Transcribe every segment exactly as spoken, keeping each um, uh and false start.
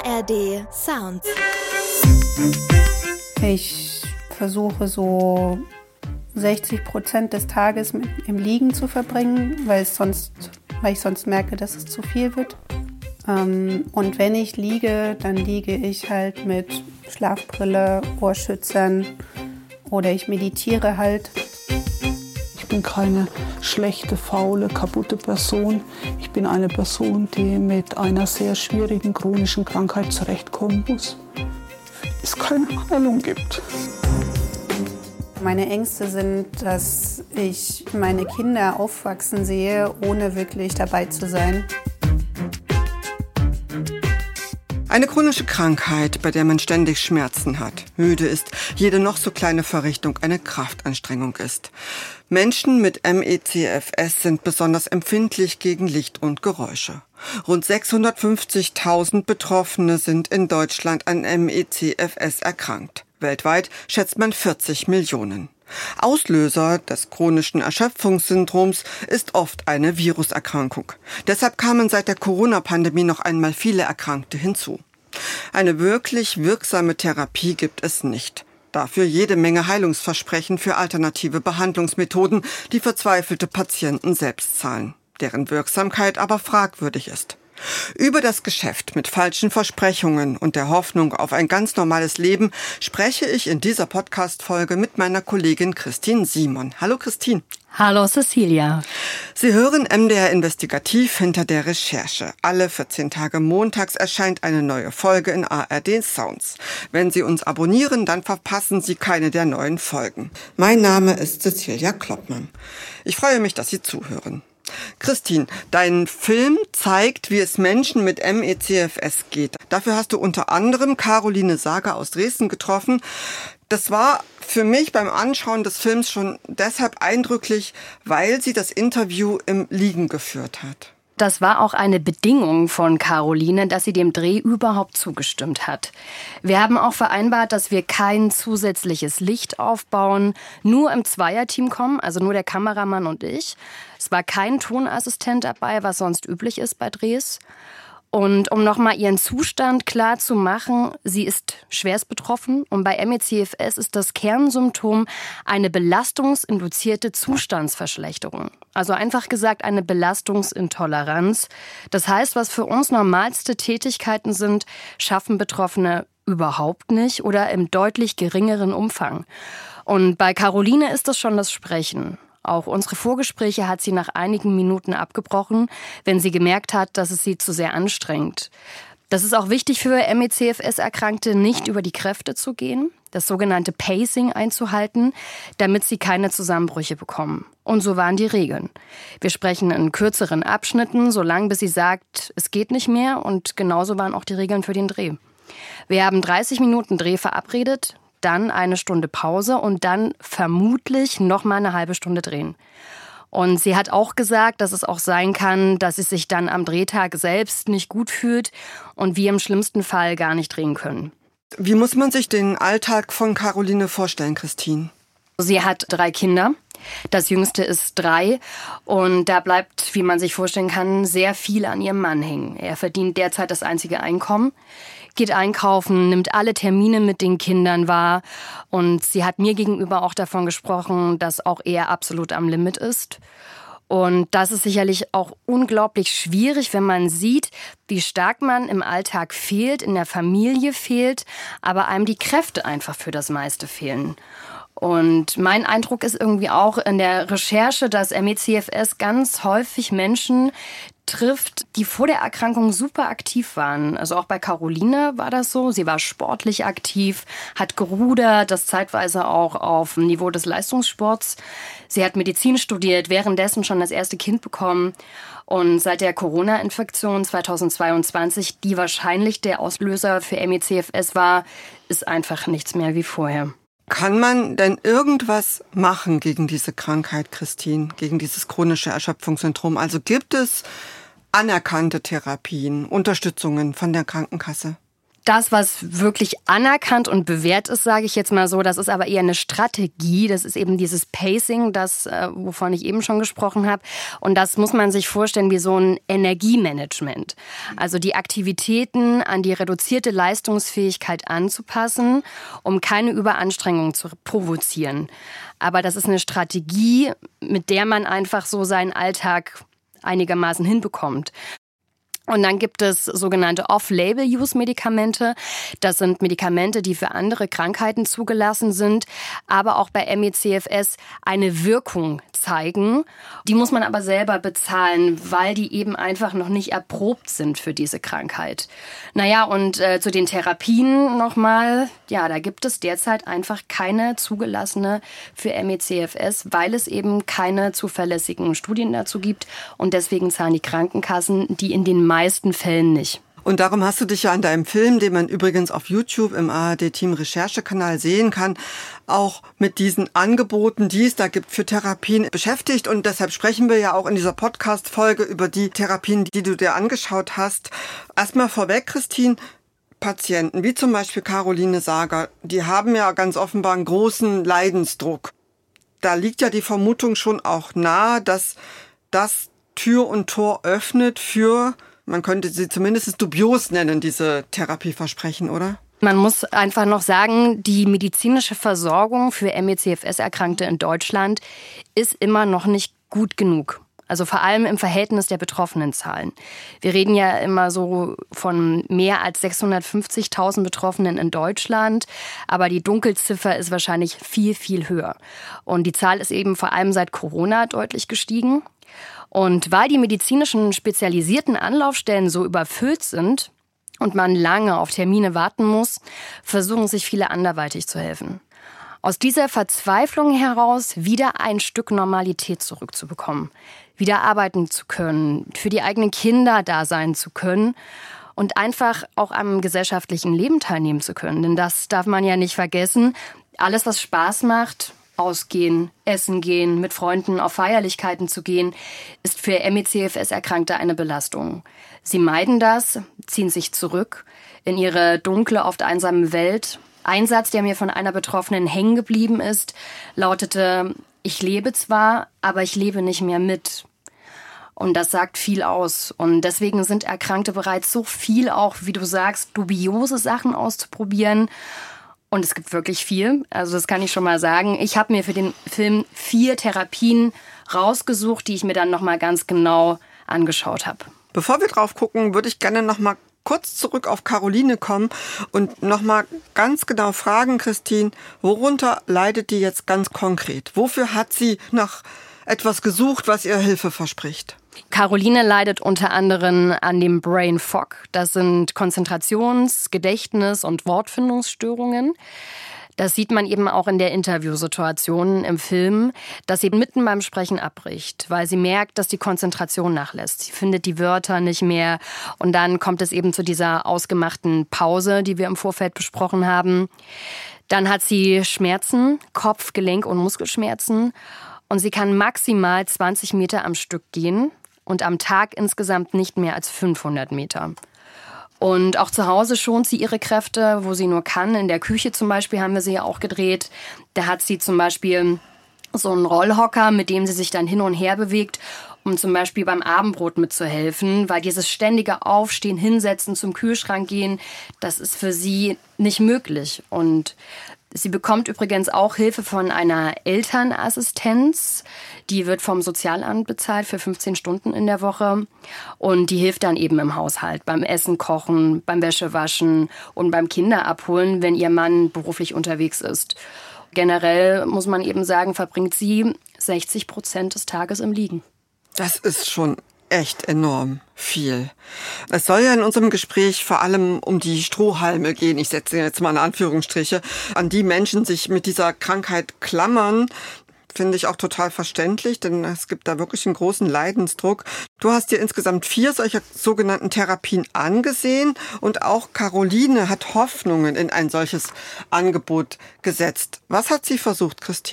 R D Sounds. Ich versuche so sechzig Prozent des Tages mit, im Liegen zu verbringen, weil, es sonst, weil ich sonst merke, dass es zu viel wird. Ähm, und wenn ich liege, dann liege ich halt mit Schlafbrille, Ohrschützern oder ich meditiere halt. Ich bin keine schlechte, faule, kaputte Person. Ich bin eine Person, die mit einer sehr schwierigen chronischen Krankheit zurechtkommen muss. Es keine Heilung gibt. Meine Ängste sind, dass ich meine Kinder aufwachsen sehe, ohne wirklich dabei zu sein. Eine chronische Krankheit, bei der man ständig Schmerzen hat, müde ist, jede noch so kleine Verrichtung eine Kraftanstrengung ist. Menschen mit M E C F S sind besonders empfindlich gegen Licht und Geräusche. Rund sechshundertfünfzigtausend Betroffene sind in Deutschland an M E C F S erkrankt. Weltweit schätzt man vierzig Millionen. Auslöser des chronischen Erschöpfungssyndroms ist oft eine Viruserkrankung. Deshalb kamen seit der Corona-Pandemie noch einmal viele Erkrankte hinzu. Eine wirklich wirksame Therapie gibt es nicht. Dafür jede Menge Heilungsversprechen für alternative Behandlungsmethoden, die verzweifelte Patienten selbst zahlen, deren Wirksamkeit aber fragwürdig ist. Über das Geschäft mit falschen Versprechungen und der Hoffnung auf ein ganz normales Leben spreche ich in dieser Podcast-Folge mit meiner Kollegin Christine Simon. Hallo Christine. Hallo Cecilia. Sie hören M D R Investigativ hinter der Recherche. Alle vierzehn Tage montags erscheint eine neue Folge in A R D Sounds. Wenn Sie uns abonnieren, dann verpassen Sie keine der neuen Folgen. Mein Name ist Cecilia Kloppmann. Ich freue mich, dass Sie zuhören. Christine, dein Film zeigt, wie es Menschen mit M E C F S geht. Dafür hast du unter anderem Caroline Sager aus Dresden getroffen. Das war für mich beim Anschauen des Films schon deshalb eindrücklich, weil sie das Interview im Liegen geführt hat. Das war auch eine Bedingung von Caroline, dass sie dem Dreh überhaupt zugestimmt hat. Wir haben auch vereinbart, dass wir kein zusätzliches Licht aufbauen, nur im Zweierteam kommen, also nur der Kameramann und ich. Es war kein Tonassistent dabei, was sonst üblich ist bei Drehs. Und um nochmal ihren Zustand klar zu machen, sie ist schwerst betroffen und bei M E C F S ist das Kernsymptom eine belastungsinduzierte Zustandsverschlechterung. Also einfach gesagt eine Belastungsintoleranz. Das heißt, was für uns normalste Tätigkeiten sind, schaffen Betroffene überhaupt nicht oder im deutlich geringeren Umfang. Und bei Caroline ist das schon das Sprechen. Auch unsere Vorgespräche hat sie nach einigen Minuten abgebrochen, wenn sie gemerkt hat, dass es sie zu sehr anstrengt. Das ist auch wichtig für M E C F S-Erkrankte, nicht über die Kräfte zu gehen, das sogenannte Pacing einzuhalten, damit sie keine Zusammenbrüche bekommen. Und so waren die Regeln. Wir sprechen in kürzeren Abschnitten, so lange bis sie sagt, es geht nicht mehr. Und genauso waren auch die Regeln für den Dreh. Wir haben dreißig Minuten Dreh verabredet, dann eine Stunde Pause und dann vermutlich noch mal eine halbe Stunde drehen. Und sie hat auch gesagt, dass es auch sein kann, dass sie sich dann am Drehtag selbst nicht gut fühlt und wir im schlimmsten Fall gar nicht drehen können. Wie muss man sich den Alltag von Caroline vorstellen, Christine? Sie hat drei Kinder. Das jüngste ist drei und da bleibt, wie man sich vorstellen kann, sehr viel an ihrem Mann hängen. Er verdient derzeit das einzige Einkommen, geht einkaufen, nimmt alle Termine mit den Kindern wahr und sie hat mir gegenüber auch davon gesprochen, dass auch er absolut am Limit ist. Und das ist sicherlich auch unglaublich schwierig, wenn man sieht, wie stark man im Alltag fehlt, in der Familie fehlt, aber einem die Kräfte einfach für das meiste fehlen. Und mein Eindruck ist irgendwie auch in der Recherche, dass M E C F S ganz häufig Menschen trifft, die vor der Erkrankung super aktiv waren. Also auch bei Caroline war das so. Sie war sportlich aktiv, hat gerudert, das zeitweise auch auf dem Niveau des Leistungssports. Sie hat Medizin studiert, währenddessen schon das erste Kind bekommen. Und seit der Corona-Infektion zweitausendzweiundzwanzig, die wahrscheinlich der Auslöser für M E C F S war, ist einfach nichts mehr wie vorher. Kann man denn irgendwas machen gegen diese Krankheit, Christine, gegen dieses chronische Erschöpfungssyndrom? Also gibt es anerkannte Therapien, Unterstützungen von der Krankenkasse? Das, was wirklich anerkannt und bewährt ist, sage ich jetzt mal so, das ist aber eher eine Strategie. Das ist eben dieses Pacing, das, wovon ich eben schon gesprochen habe. Und das muss man sich vorstellen wie so ein Energiemanagement. Also die Aktivitäten an die reduzierte Leistungsfähigkeit anzupassen, um keine Überanstrengung zu provozieren. Aber das ist eine Strategie, mit der man einfach so seinen Alltag einigermaßen hinbekommt. Und dann gibt es sogenannte Off-Label-Use-Medikamente. Das sind Medikamente, die für andere Krankheiten zugelassen sind, aber auch bei M E C F S eine Wirkung zeigen. Die muss man aber selber bezahlen, weil die eben einfach noch nicht erprobt sind für diese Krankheit. Naja, und äh, zu den Therapien nochmal. Ja, da gibt es derzeit einfach keine zugelassene für M E C F S, weil es eben keine zuverlässigen Studien dazu gibt. Und deswegen zahlen die Krankenkassen die in den meisten Fällen nicht. Und darum hast du dich ja an deinem Film, den man übrigens auf YouTube im A R D-Team-Recherchekanal sehen kann, auch mit diesen Angeboten, die es da gibt für Therapien beschäftigt. Und deshalb sprechen wir ja auch in dieser Podcast-Folge über die Therapien, die du dir angeschaut hast. Erstmal vorweg, Christine, Patienten wie zum Beispiel Caroline Sager, die haben ja ganz offenbar einen großen Leidensdruck. Da liegt ja die Vermutung schon auch nahe, dass das Tür und Tor öffnet für, man könnte sie zumindest dubios nennen, diese Therapieversprechen, oder? Man muss einfach noch sagen, die medizinische Versorgung für M E C F S-Erkrankte in Deutschland ist immer noch nicht gut genug. Also vor allem im Verhältnis der Betroffenenzahlen. Wir reden ja immer so von mehr als sechshundertfünfzigtausend Betroffenen in Deutschland, aber die Dunkelziffer ist wahrscheinlich viel, viel höher. Und die Zahl ist eben vor allem seit Corona deutlich gestiegen. Und weil die medizinischen spezialisierten Anlaufstellen so überfüllt sind und man lange auf Termine warten muss, versuchen sich viele anderweitig zu helfen. Aus dieser Verzweiflung heraus wieder ein Stück Normalität zurückzubekommen, wieder arbeiten zu können, für die eigenen Kinder da sein zu können und einfach auch am gesellschaftlichen Leben teilnehmen zu können. Denn das darf man ja nicht vergessen. Alles, was Spaß macht, ausgehen, essen gehen, mit Freunden auf Feierlichkeiten zu gehen, ist für M E C F S-Erkrankte eine Belastung. Sie meiden das, ziehen sich zurück in ihre dunkle, oft einsame Welt. Ein Satz, der mir von einer Betroffenen hängen geblieben ist, lautete: Ich lebe zwar, aber ich lebe nicht mehr mit. Und das sagt viel aus. Und deswegen sind Erkrankte bereit, so viel auch, wie du sagst, dubiose Sachen auszuprobieren. Und es gibt wirklich viel. Also das kann ich schon mal sagen. Ich habe mir für den Film vier Therapien rausgesucht, die ich mir dann nochmal ganz genau angeschaut habe. Bevor wir drauf gucken, würde ich gerne nochmal kurz zurück auf Caroline kommen und nochmal ganz genau fragen, Christine, worunter leidet die jetzt ganz konkret? Wofür hat sie nach etwas gesucht, was ihr Hilfe verspricht? Caroline leidet unter anderem an dem Brain Fog. Das sind Konzentrations-, Gedächtnis- und Wortfindungsstörungen. Das sieht man eben auch in der Interviewsituation im Film, dass sie mitten beim Sprechen abbricht, weil sie merkt, dass die Konzentration nachlässt. Sie findet die Wörter nicht mehr und dann kommt es eben zu dieser ausgemachten Pause, die wir im Vorfeld besprochen haben. Dann hat sie Schmerzen, Kopf-, Gelenk- und Muskelschmerzen und sie kann maximal zwanzig Meter am Stück gehen und am Tag insgesamt nicht mehr als fünfhundert Meter. Und auch zu Hause schont sie ihre Kräfte, wo sie nur kann. In der Küche zum Beispiel haben wir sie ja auch gedreht. Da hat sie zum Beispiel so einen Rollhocker, mit dem sie sich dann hin und her bewegt, um zum Beispiel beim Abendbrot mitzuhelfen. Weil dieses ständige Aufstehen, Hinsetzen, zum Kühlschrank gehen, das ist für sie nicht möglich. Und sie bekommt übrigens auch Hilfe von einer Elternassistenz. Die wird vom Sozialamt bezahlt für fünfzehn Stunden in der Woche. Und die hilft dann eben im Haushalt, beim Essen kochen, beim Wäschewaschen und beim Kinderabholen, wenn ihr Mann beruflich unterwegs ist. Generell muss man eben sagen, verbringt sie sechzig Prozent des Tages im Liegen. Das ist schon echt enorm viel. Es soll ja in unserem Gespräch vor allem um die Strohhalme gehen. Ich setze jetzt mal in Anführungsstriche, an die Menschen sich mit dieser Krankheit klammern. Finde ich auch total verständlich, denn es gibt da wirklich einen großen Leidensdruck. Du hast dir insgesamt vier solcher sogenannten Therapien angesehen und auch Caroline hat Hoffnungen in ein solches Angebot gesetzt. Was hat sie versucht, Christine?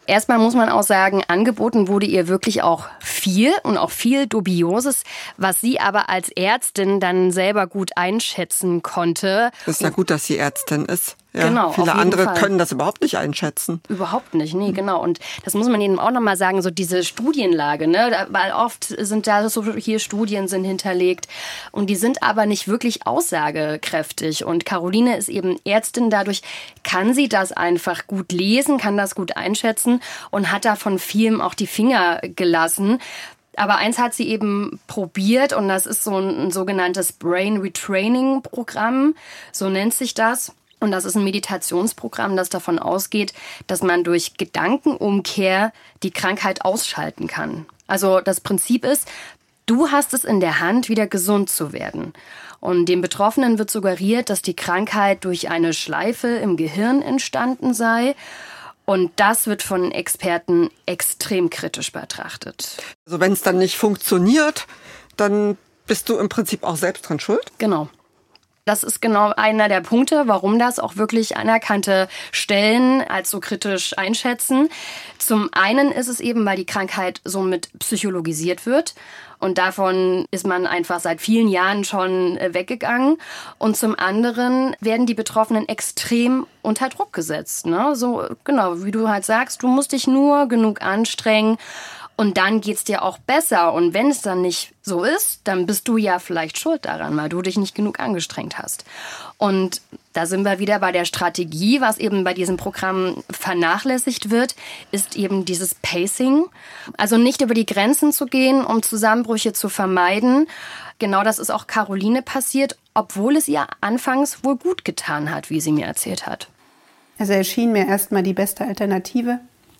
Erstmal muss man auch sagen, angeboten wurde ihr wirklich auch viel und auch viel Dubioses, was sie aber als Ärztin dann selber gut einschätzen konnte. Ist ja gut, dass sie Ärztin ist. Ja, genau, viele auf jeden andere Fall. können das überhaupt nicht einschätzen. Überhaupt nicht, nee, genau. Und das muss man ihnen auch nochmal sagen, so diese Studienlage, ne, weil oft sind da so hier Studien sind hinterlegt und die sind aber nicht wirklich aussagekräftig. Und Caroline ist eben Ärztin, dadurch kann sie das einfach gut lesen, kann das gut einschätzen und hat da von vielem auch die Finger gelassen. Aber eins hat sie eben probiert und das ist so ein, ein sogenanntes Brain Retraining Programm, so nennt sich das. Und das ist ein Meditationsprogramm, das davon ausgeht, dass man durch Gedankenumkehr die Krankheit ausschalten kann. Also das Prinzip ist, du hast es in der Hand, wieder gesund zu werden. Und dem Betroffenen wird suggeriert, dass die Krankheit durch eine Schleife im Gehirn entstanden sei. Und das wird von Experten extrem kritisch betrachtet. Also wenn es dann nicht funktioniert, dann bist du im Prinzip auch selbst dran schuld? Genau. Das ist genau einer der Punkte, warum das auch wirklich anerkannte Stellen als so kritisch einschätzen. Zum einen ist es eben, weil die Krankheit somit psychologisiert wird. Und davon ist man einfach seit vielen Jahren schon weggegangen. Und zum anderen werden die Betroffenen extrem unter Druck gesetzt. Ne? So, genau, wie du halt sagst, du musst dich nur genug anstrengen. Und dann geht's dir auch besser. Und wenn es dann nicht so ist, dann bist du ja vielleicht schuld daran, weil du dich nicht genug angestrengt hast. Und da sind wir wieder bei der Strategie, was eben bei diesem Programm vernachlässigt wird, ist eben dieses Pacing. Also nicht über die Grenzen zu gehen, um Zusammenbrüche zu vermeiden. Genau das ist auch Caroline passiert, obwohl es ihr anfangs wohl gut getan hat, wie sie mir erzählt hat. Also erschien mir erstmal die beste Alternative.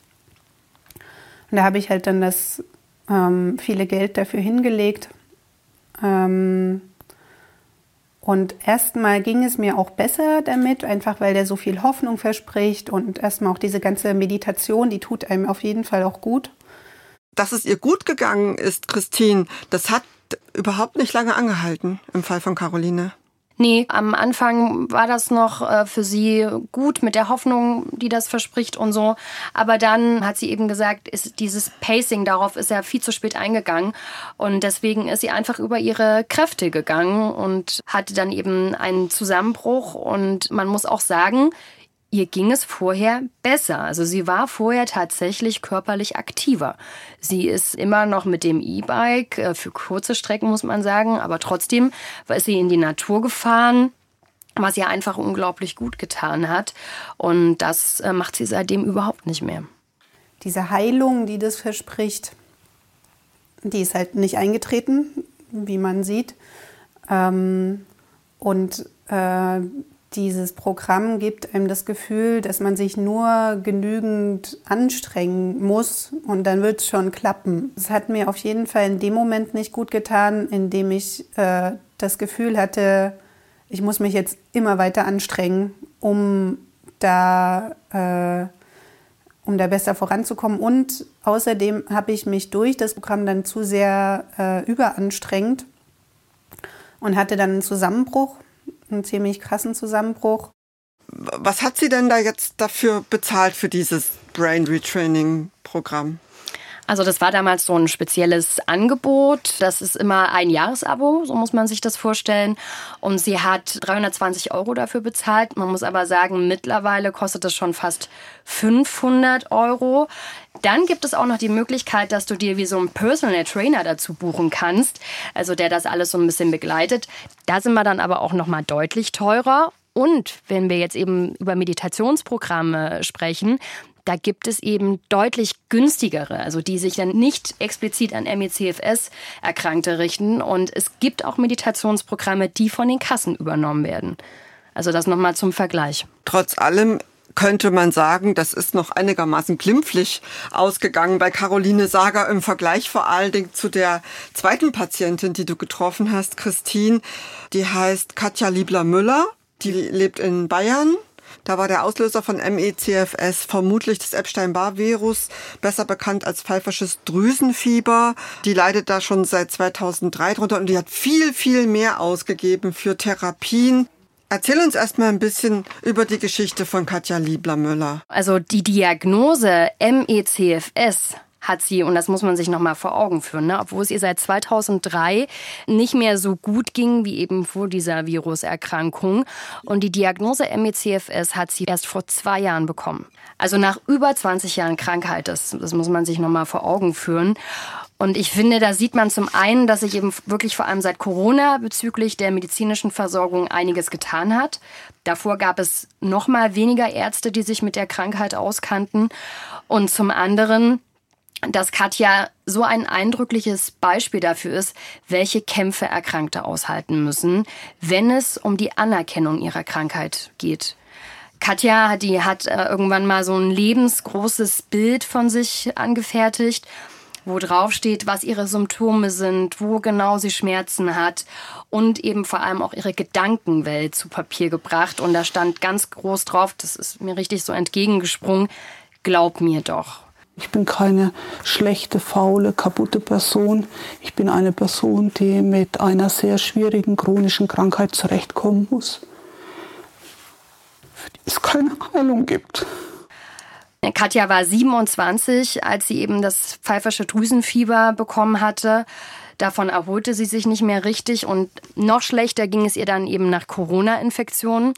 Und da habe ich halt dann das ähm, viele Geld dafür hingelegt. Ähm, und erstmal ging es mir auch besser damit, einfach weil der so viel Hoffnung verspricht. Und erstmal auch diese ganze Meditation, die tut einem auf jeden Fall auch gut. Dass es ihr gut gegangen ist, Christine, das hat überhaupt nicht lange angehalten im Fall von Caroline. Nee, am Anfang war das noch äh, für sie gut mit der Hoffnung, die das verspricht und so. Aber dann hat sie eben gesagt, ist dieses Pacing, darauf ist er viel zu spät eingegangen. Und deswegen ist sie einfach über ihre Kräfte gegangen und hatte dann eben einen Zusammenbruch. Und man muss auch sagen, ihr ging es vorher besser. Also sie war vorher tatsächlich körperlich aktiver. Sie ist immer noch mit dem E-Bike, für kurze Strecken muss man sagen, aber trotzdem ist sie in die Natur gefahren, was ihr einfach unglaublich gut getan hat. Und das macht sie seitdem überhaupt nicht mehr. Diese Heilung, die das verspricht, die ist halt nicht eingetreten, wie man sieht. Und äh, dieses Programm gibt einem das Gefühl, dass man sich nur genügend anstrengen muss und dann wird es schon klappen. Es hat mir auf jeden Fall in dem Moment nicht gut getan, in dem ich äh, das Gefühl hatte, ich muss mich jetzt immer weiter anstrengen, um da, äh, um da besser voranzukommen. Und außerdem habe ich mich durch das Programm dann zu sehr äh, überanstrengt und hatte dann einen Zusammenbruch. Einen ziemlich krassen Zusammenbruch. Was hat sie denn da jetzt dafür bezahlt für dieses Brain Retraining Programm? Also das war damals so ein spezielles Angebot. Das ist immer ein Jahresabo, so muss man sich das vorstellen. Und sie hat dreihundertzwanzig Euro dafür bezahlt. Man muss aber sagen, mittlerweile kostet das schon fast fünfhundert Euro. Dann gibt es auch noch die Möglichkeit, dass du dir wie so einen Personal Trainer dazu buchen kannst, also der das alles so ein bisschen begleitet. Da sind wir dann aber auch noch mal deutlich teurer. Und wenn wir jetzt eben über Meditationsprogramme sprechen, da gibt es eben deutlich günstigere, also die sich dann nicht explizit an M E C F S-Erkrankte richten. Und es gibt auch Meditationsprogramme, die von den Kassen übernommen werden. Also das nochmal zum Vergleich. Trotz allem könnte man sagen, das ist noch einigermaßen glimpflich ausgegangen bei Caroline Sager im Vergleich vor allen Dingen zu der zweiten Patientin, die du getroffen hast, Christine. Die heißt Katja Liebler-Müller, die lebt in Bayern. Da war der Auslöser von M E C F S vermutlich das Epstein-Barr-Virus, besser bekannt als pfeifersches Drüsenfieber. Die leidet da schon seit zweitausenddrei drunter und die hat viel, viel mehr ausgegeben für Therapien. Erzähl uns erstmal ein bisschen über die Geschichte von Katja Liebler-Müller. Also die Diagnose M E C F S hat sie, und das muss man sich nochmal vor Augen führen, ne? Obwohl es ihr seit zweitausenddrei nicht mehr so gut ging wie eben vor dieser Viruserkrankung. Und die Diagnose M E C F S hat sie erst vor zwei Jahren bekommen. Also nach über zwanzig Jahren Krankheit, das, das muss man sich nochmal vor Augen führen. Und ich finde, da sieht man zum einen, dass sich eben wirklich vor allem seit Corona bezüglich der medizinischen Versorgung einiges getan hat. Davor gab es noch mal weniger Ärzte, die sich mit der Krankheit auskannten. Und zum anderen, dass Katja so ein eindrückliches Beispiel dafür ist, welche Kämpfe Erkrankte aushalten müssen, wenn es um die Anerkennung ihrer Krankheit geht. Katja, die hat äh, irgendwann mal so ein lebensgroßes Bild von sich angefertigt, wo drauf steht, was ihre Symptome sind, wo genau sie Schmerzen hat und eben vor allem auch ihre Gedankenwelt zu Papier gebracht. Und da stand ganz groß drauf, das ist mir richtig so entgegengesprungen, glaub mir doch. Ich bin keine schlechte, faule, kaputte Person. Ich bin eine Person, die mit einer sehr schwierigen chronischen Krankheit zurechtkommen muss, für die es keine Heilung gibt. Katja war siebenundzwanzig, als sie eben das pfeifersche Drüsenfieber bekommen hatte. Davon erholte sie sich nicht mehr richtig und noch schlechter ging es ihr dann eben nach Corona-Infektionen.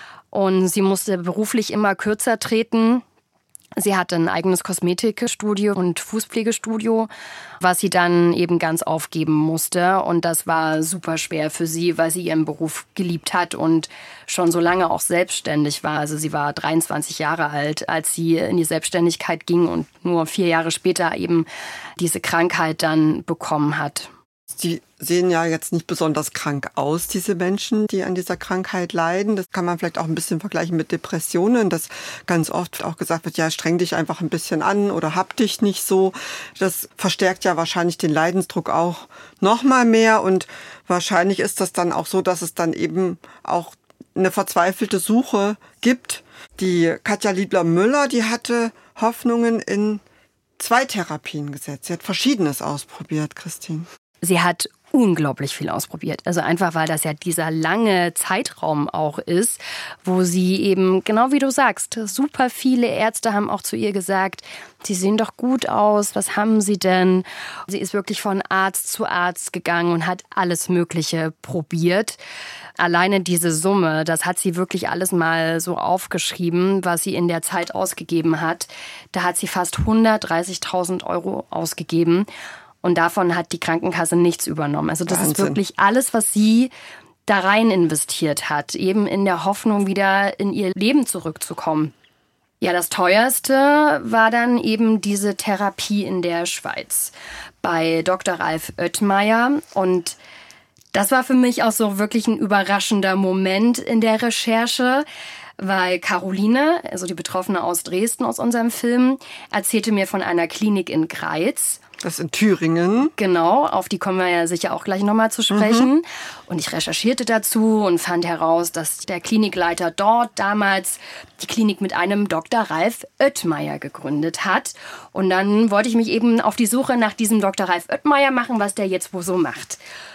Und sie musste beruflich immer kürzer treten. Sie hatte ein eigenes Kosmetikstudio und Fußpflegestudio, was sie dann eben ganz aufgeben musste. Und das war super schwer für sie, weil sie ihren Beruf geliebt hat und schon so lange auch selbstständig war. Also sie war dreiundzwanzig Jahre alt, als sie in die Selbstständigkeit ging und nur vier Jahre später eben diese Krankheit dann bekommen hat. Die sehen ja jetzt nicht besonders krank aus, diese Menschen, die an dieser Krankheit leiden. Das kann man vielleicht auch ein bisschen vergleichen mit Depressionen, dass ganz oft auch gesagt wird, ja, streng dich einfach ein bisschen an oder hab dich nicht so. Das verstärkt ja wahrscheinlich den Leidensdruck auch noch mal mehr. Und wahrscheinlich ist das dann auch so, dass es dann eben auch eine verzweifelte Suche gibt. Die Katja Liebler-Müller, die hatte Hoffnungen in zwei Therapien gesetzt. Sie hat Verschiedenes ausprobiert, Christine. Sie hat unglaublich viel ausprobiert. Also einfach, weil das ja dieser lange Zeitraum auch ist, wo sie eben, genau wie du sagst, super viele Ärzte haben auch zu ihr gesagt, sie sehen doch gut aus, was haben sie denn? Sie ist wirklich von Arzt zu Arzt gegangen und hat alles Mögliche probiert. Alleine diese Summe, das hat sie wirklich alles mal so aufgeschrieben, was sie in der Zeit ausgegeben hat. Da hat sie fast hundertdreißigtausend Euro ausgegeben. Und davon hat die Krankenkasse nichts übernommen. Also das Wahnsinn. Ist wirklich alles, was sie da rein investiert hat, eben in der Hoffnung, wieder in ihr Leben zurückzukommen. Ja, das teuerste war dann eben diese Therapie in der Schweiz bei Doktor Ralf Oettmeier. Und das war für mich auch so wirklich ein überraschender Moment in der Recherche, weil Caroline, also die Betroffene aus Dresden aus unserem Film, erzählte mir von einer Klinik in Greiz. Das ist in Thüringen. Genau, auf die kommen wir ja sicher auch gleich nochmal zu sprechen. Mhm. Und ich recherchierte dazu und fand heraus, dass der Klinikleiter dort damals die Klinik mit einem Doktor Ralf Oettmeier gegründet hat. Und dann wollte ich mich eben auf die Suche nach diesem Doktor Ralf Oettmeier machen, was der jetzt wohl so macht.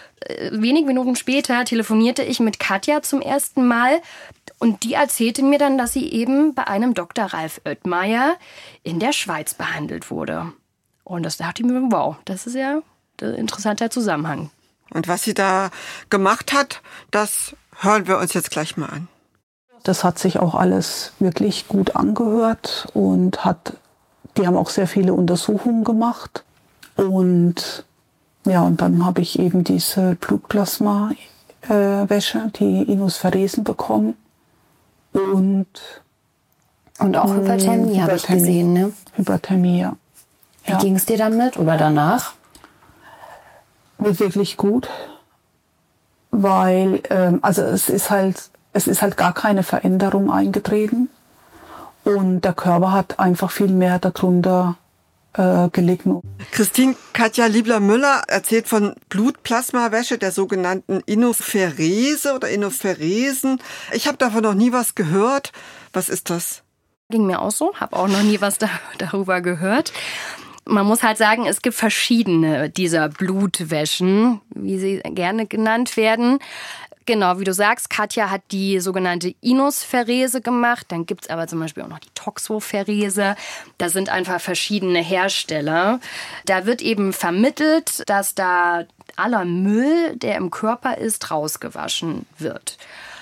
Wenige Minuten später telefonierte ich mit Katja zum ersten Mal und die erzählte mir dann, dass sie eben bei einem Doktor Ralf Oettmeier in der Schweiz behandelt wurde. Und das dachte ich mir, wow, das ist ja ein interessanter Zusammenhang. Und was sie da gemacht hat, das hören wir uns jetzt gleich mal an. Das hat sich auch alles wirklich gut angehört und hat, die haben auch sehr viele Untersuchungen gemacht. Und ja, und dann habe ich eben diese Blutplasma-Wäsche, die Inospheresen bekommen. Und, und auch Hyperthermie, habe ich gesehen, ne? Hyperthermie, ja. Wie ja. ging es dir damit oder danach? Mir wirklich gut, weil ähm, also es ist halt es ist halt gar keine Veränderung eingetreten und der Körper hat einfach viel mehr darunter äh, gelitten. Christine, Katja Liebler-Müller erzählt von Blutplasmawäsche, der sogenannten Inospherese oder Inopheresen. Ich habe davon noch nie was gehört. Was ist das? Ging mir auch so, habe auch noch nie was da, darüber gehört. Man muss halt sagen, es gibt verschiedene dieser Blutwäschen, wie sie gerne genannt werden. Genau, wie du sagst, Katja hat die sogenannte Inosferese gemacht. Dann gibt es aber zum Beispiel auch noch die Toxoferese. Das sind einfach verschiedene Hersteller. Da wird eben vermittelt, dass da aller Müll, der im Körper ist, rausgewaschen wird.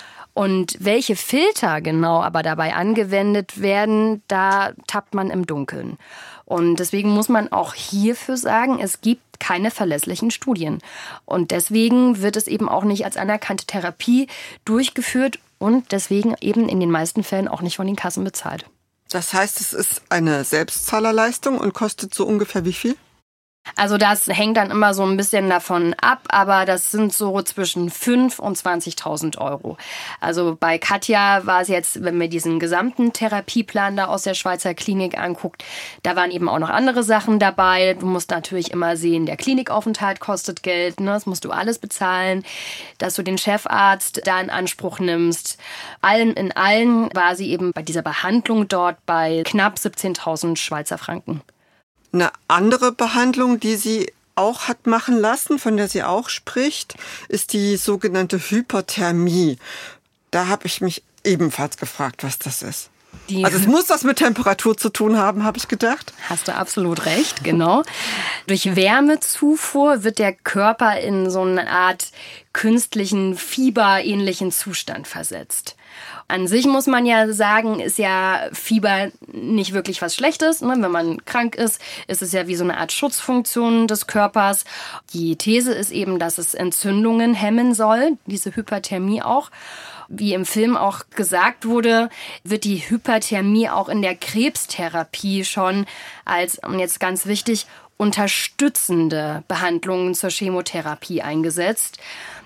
Und welche Filter genau aber dabei angewendet werden, da tappt man im Dunkeln. Und deswegen muss man auch hierfür sagen, es gibt keine verlässlichen Studien. Und deswegen wird es eben auch nicht als anerkannte Therapie durchgeführt und deswegen eben in den meisten Fällen auch nicht von den Kassen bezahlt. Das heißt, es ist eine Selbstzahlerleistung und kostet so ungefähr wie viel? Also das hängt dann immer so ein bisschen davon ab, aber das sind so zwischen fünftausend und zwanzigtausend Euro. Also bei Katja war es jetzt, wenn wir diesen gesamten Therapieplan da aus der Schweizer Klinik anguckt, da waren eben auch noch andere Sachen dabei. Du musst natürlich immer sehen, der Klinikaufenthalt kostet Geld, ne? Das musst du alles bezahlen, dass du den Chefarzt da in Anspruch nimmst. Allen in allen war sie eben bei dieser Behandlung dort bei knapp siebzehntausend Schweizer Franken. Eine andere Behandlung, die sie auch hat machen lassen, von der sie auch spricht, ist die sogenannte Hyperthermie. Da habe ich mich ebenfalls gefragt, was das ist. Die also es muss was mit Temperatur zu tun haben, habe ich gedacht. Hast du absolut recht, genau. Durch Wärmezufuhr wird der Körper in so eine Art künstlichen, fieberähnlichen Zustand versetzt. An sich muss man ja sagen, ist ja Fieber nicht wirklich was Schlechtes. Ne? Wenn man krank ist, ist es ja wie so eine Art Schutzfunktion des Körpers. Die These ist eben, dass es Entzündungen hemmen soll, diese Hyperthermie auch. Wie im Film auch gesagt wurde, wird die Hyperthermie auch in der Krebstherapie schon als, und jetzt ganz wichtig, unterstützende Behandlungen zur Chemotherapie eingesetzt.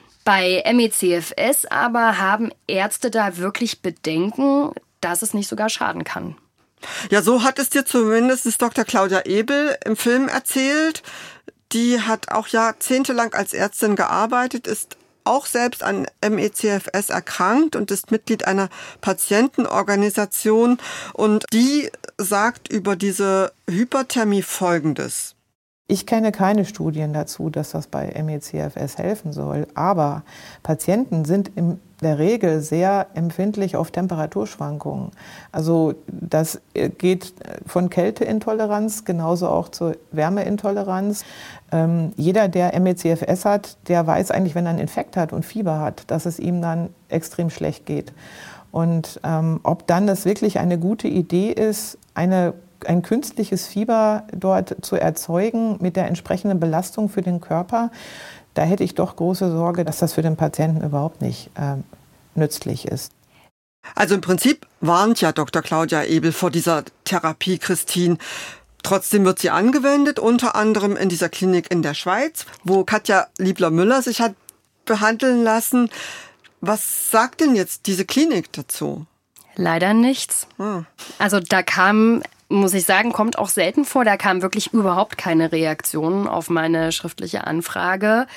Bei M E C F S aber haben Ärzte da wirklich Bedenken, dass es nicht sogar schaden kann. Ja, so hat es dir zumindest Doktor Claudia Ebel im Film erzählt. Die hat auch jahrzehntelang als Ärztin gearbeitet, ist auch selbst an M E C F S erkrankt und ist Mitglied einer Patientenorganisation. Und die sagt über diese Hyperthermie Folgendes. Ich kenne keine Studien dazu, dass das bei M E C F S helfen soll, aber Patienten sind in der Regel sehr empfindlich auf Temperaturschwankungen. Also das geht von Kälteintoleranz genauso auch zur Wärmeintoleranz. Ähm, jeder, der M E C F S hat, der weiß eigentlich, wenn er einen Infekt hat und Fieber hat, dass es ihm dann extrem schlecht geht. Und ähm, ob dann das wirklich eine gute Idee ist, eine ein künstliches Fieber dort zu erzeugen mit der entsprechenden Belastung für den Körper, da hätte ich doch große Sorge, dass das für den Patienten überhaupt nicht äh, nützlich ist. Also im Prinzip warnt ja Doktor Claudia Ebel vor dieser Therapie, Christine. Trotzdem wird sie angewendet, unter anderem in dieser Klinik in der Schweiz, wo Katja Liebler-Müller sich hat behandeln lassen. Was sagt denn jetzt diese Klinik dazu? Leider nichts. Hm. Also da kam, muss ich sagen, kommt auch selten vor, da kam wirklich überhaupt keine Reaktion auf meine schriftliche Anfrage.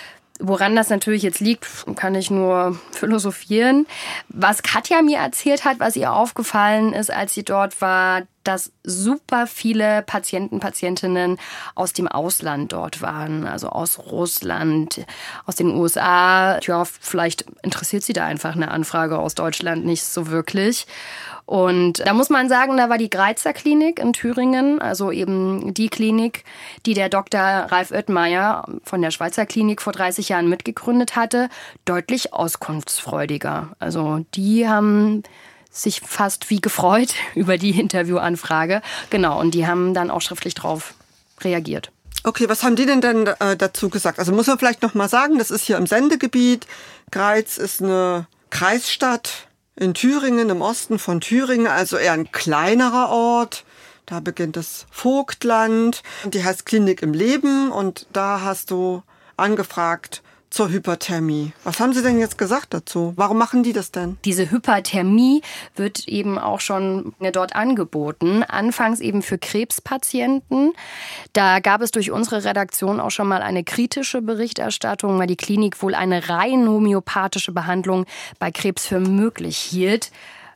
Woran das natürlich jetzt liegt, kann ich nur philosophieren. Was Katja mir erzählt hat, was ihr aufgefallen ist, als sie dort war, dass super viele Patienten, Patientinnen aus dem Ausland dort waren, also aus Russland, aus den U S A. Ja, vielleicht interessiert sie da einfach eine Anfrage aus Deutschland nicht so wirklich. Und da muss man sagen, da war die Greizer Klinik in Thüringen, also eben die Klinik, die der Doktor Ralf Oettmeier von der Schweizer Klinik vor dreißig Jahren mitgegründet hatte, deutlich auskunftsfreudiger. Also die haben sich fast wie gefreut über die Interviewanfrage. Genau, und die haben dann auch schriftlich drauf reagiert. Okay, was haben die denn dann äh, dazu gesagt? Also muss man vielleicht noch mal sagen, das ist hier im Sendegebiet. Greiz ist eine Kreisstadt in Thüringen, im Osten von Thüringen, also eher ein kleinerer Ort. Da beginnt das Vogtland. Die heißt Klinik im Leben und da hast du angefragt zur Hyperthermie. Was haben Sie denn jetzt gesagt dazu? Warum machen die das denn? Diese Hyperthermie wird eben auch schon dort angeboten. Anfangs eben für Krebspatienten. Da gab es durch unsere Redaktion auch schon mal eine kritische Berichterstattung, weil die Klinik wohl eine rein homöopathische Behandlung bei Krebs für möglich hielt.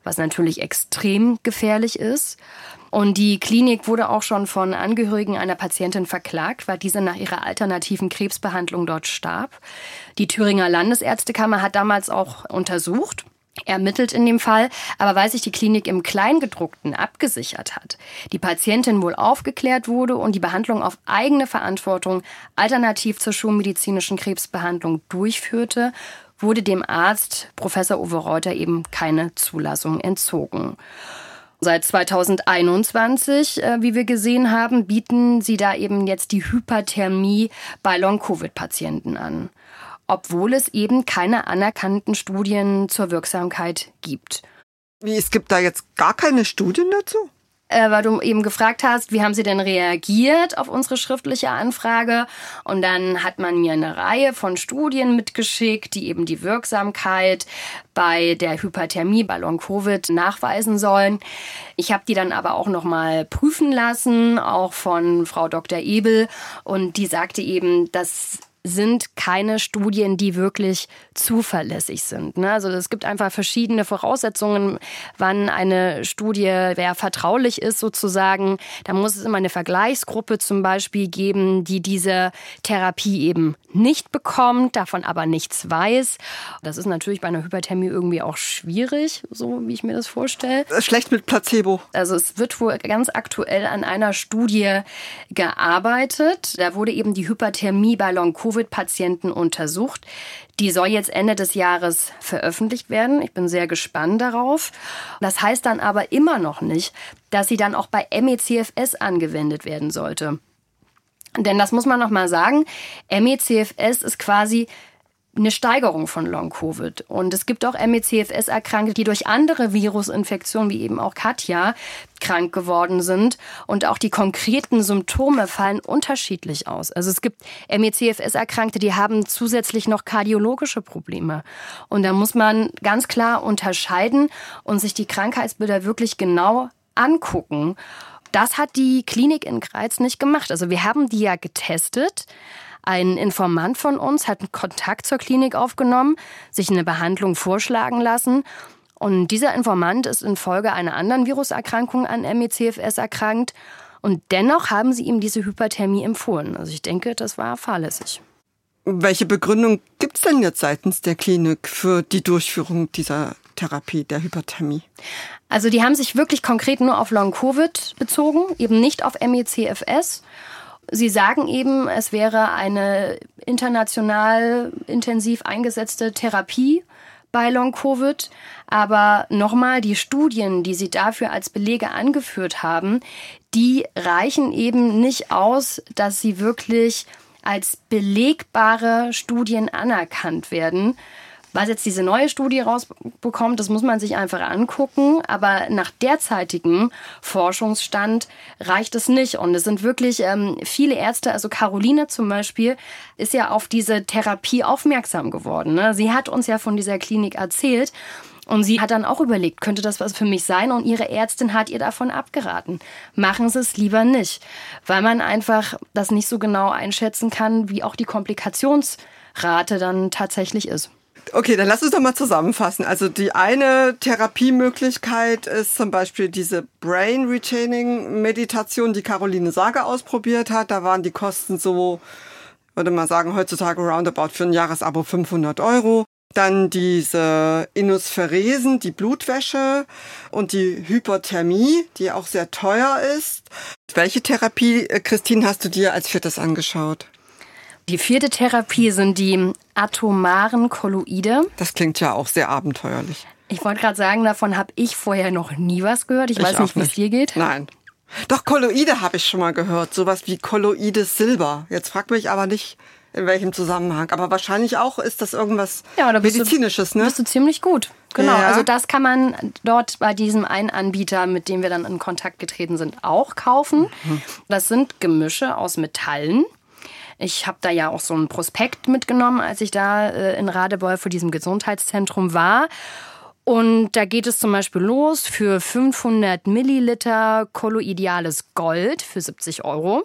was natürlich extrem gefährlich ist. Und die Klinik wurde auch schon von Angehörigen einer Patientin verklagt, weil diese nach ihrer alternativen Krebsbehandlung dort starb. Die Thüringer Landesärztekammer hat damals auch untersucht, ermittelt in dem Fall, aber weil sich die Klinik im Kleingedruckten abgesichert hat, die Patientin wohl aufgeklärt wurde und die Behandlung auf eigene Verantwortung alternativ zur schulmedizinischen Krebsbehandlung durchführte, wurde dem Arzt Professor Uwe Reuter eben keine Zulassung entzogen. Seit zweitausendeinundzwanzig, wie wir gesehen haben, bieten sie da eben jetzt die Hyperthermie bei Long-Covid-Patienten an, obwohl es eben keine anerkannten Studien zur Wirksamkeit gibt. Wie, es gibt da jetzt gar keine Studien dazu? Äh, weil du eben gefragt hast, wie haben sie denn reagiert auf unsere schriftliche Anfrage? Und dann hat man mir eine Reihe von Studien mitgeschickt, die eben die Wirksamkeit bei der Hyperthermie bei Long-Covid nachweisen sollen. Ich habe die dann aber auch noch mal prüfen lassen, auch von Frau Doktor Ebel. Und die sagte eben, dass sind keine Studien, die wirklich zuverlässig sind. Also es gibt einfach verschiedene Voraussetzungen, wann eine Studie wer vertraulich ist sozusagen. Da muss es immer eine Vergleichsgruppe zum Beispiel geben, die diese Therapie eben nicht bekommt, davon aber nichts weiß. Das ist natürlich bei einer Hyperthermie irgendwie auch schwierig, so wie ich mir das vorstelle. Schlecht mit Placebo. Also es wird wohl ganz aktuell an einer Studie gearbeitet. Da wurde eben die Hyperthermie bei Long-Covid-Patienten untersucht. Die soll jetzt Ende des Jahres veröffentlicht werden. Ich bin sehr gespannt darauf. Das heißt dann aber immer noch nicht, dass sie dann auch bei M E C F S angewendet werden sollte. Denn das muss man noch mal sagen, M E C F S ist quasi eine Steigerung von Long-Covid. Und es gibt auch M E C F S-Erkrankte, die durch andere Virusinfektionen, wie eben auch Katja, krank geworden sind. Und auch die konkreten Symptome fallen unterschiedlich aus. Also es gibt M E C F S-Erkrankte, die haben zusätzlich noch kardiologische Probleme. Und da muss man ganz klar unterscheiden und sich die Krankheitsbilder wirklich genau angucken. Das hat die Klinik in Greiz nicht gemacht. Also wir haben die ja getestet. Ein Informant von uns hat Kontakt zur Klinik aufgenommen, sich eine Behandlung vorschlagen lassen. Und dieser Informant ist infolge einer anderen Viruserkrankung an M E C F S erkrankt. Und dennoch haben sie ihm diese Hyperthermie empfohlen. Also ich denke, das war fahrlässig. Welche Begründung gibt es denn jetzt seitens der Klinik für die Durchführung dieser Therapie, der Hyperthermie? Also die haben sich wirklich konkret nur auf Long-Covid bezogen, eben nicht auf M E C F S. Sie sagen eben, es wäre eine international intensiv eingesetzte Therapie bei Long-Covid. Aber nochmal, die Studien, die Sie dafür als Belege angeführt haben, die reichen eben nicht aus, dass sie wirklich als belegbare Studien anerkannt werden. Was jetzt diese neue Studie rausbekommt, das muss man sich einfach angucken. Aber nach derzeitigem Forschungsstand reicht es nicht. Und es sind wirklich ähm, viele Ärzte, also Caroline zum Beispiel, ist ja auf diese Therapie aufmerksam geworden. Ne? Sie hat uns ja von dieser Klinik erzählt. Und sie hat dann auch überlegt, könnte das was für mich sein? Und ihre Ärztin hat ihr davon abgeraten. Machen Sie es lieber nicht. Weil man einfach das nicht so genau einschätzen kann, wie auch die Komplikationsrate dann tatsächlich ist. Okay, dann lass uns doch mal zusammenfassen. Also die eine Therapiemöglichkeit ist zum Beispiel diese Brain Retaining Meditation, die Caroline Sager ausprobiert hat. Da waren die Kosten so, würde man sagen, heutzutage roundabout für ein Jahresabo fünfhundert Euro. Dann diese Inospheresen, die Blutwäsche und die Hyperthermie, die auch sehr teuer ist. Welche Therapie, Christine, hast du dir als viertes angeschaut? Die vierte Therapie sind die atomaren Kolloide. Das klingt ja auch sehr abenteuerlich. Ich wollte gerade sagen, davon habe ich vorher noch nie was gehört. Ich, ich weiß nicht, wie es dir geht. Nein. Doch, Kolloide habe ich schon mal gehört. Sowas wie Kolloides Silber. Jetzt frag mich aber nicht, in welchem Zusammenhang. Aber wahrscheinlich auch ist das irgendwas ja, da Medizinisches, du, ne? Bist du ziemlich gut. Genau, ja. Also das kann man dort bei diesem einen Anbieter, mit dem wir dann in Kontakt getreten sind, auch kaufen. Mhm. Das sind Gemische aus Metallen. Ich habe da ja auch so einen Prospekt mitgenommen, als ich da äh, in Radebeul vor diesem Gesundheitszentrum war. Und da geht es zum Beispiel los für fünfhundert Milliliter kolloidiales Gold für siebzig Euro.